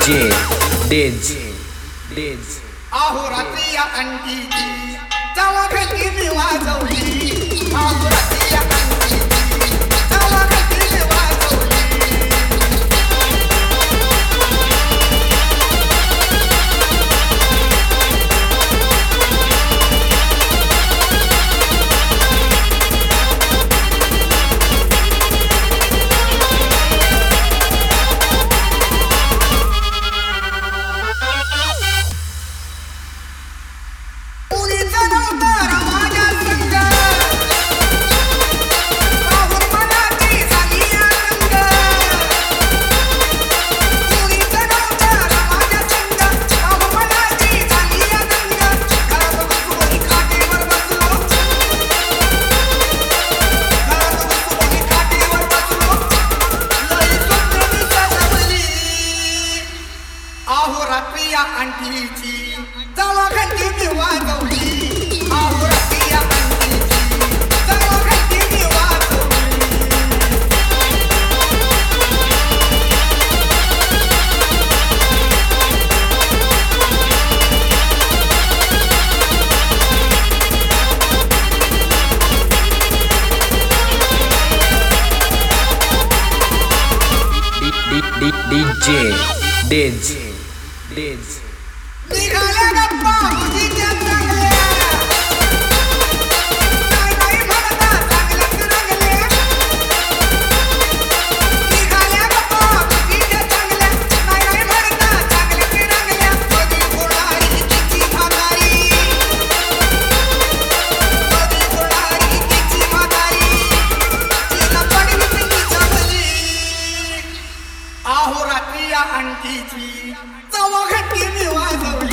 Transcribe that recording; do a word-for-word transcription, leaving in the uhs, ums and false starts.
DJ days days आहो रात्री या अंकीची चला घंटी मी वाजवली आहो रात्री या अंकीची चला घंटी मी वाजवली अंकीची चला घंटी मी वाजवली आहो रात्री या अंकीची चला घंटी मी वाजवली डीजे डेज डेज निघाल्या गप्पा उजीच्या चांगल्या काय नाही म्हणता चांगल्याच रंगल्या निघाल्या गप्पा उजीच्या चांगल्या काय नाही म्हणता चांगल्याच रंगल्या कधी होणारी तिची म्हातारी कधी होणारी तिची म्हातारी तिला पडली तिची जमली आहो रात्री या अंकीची चला घंटी मी वाजवली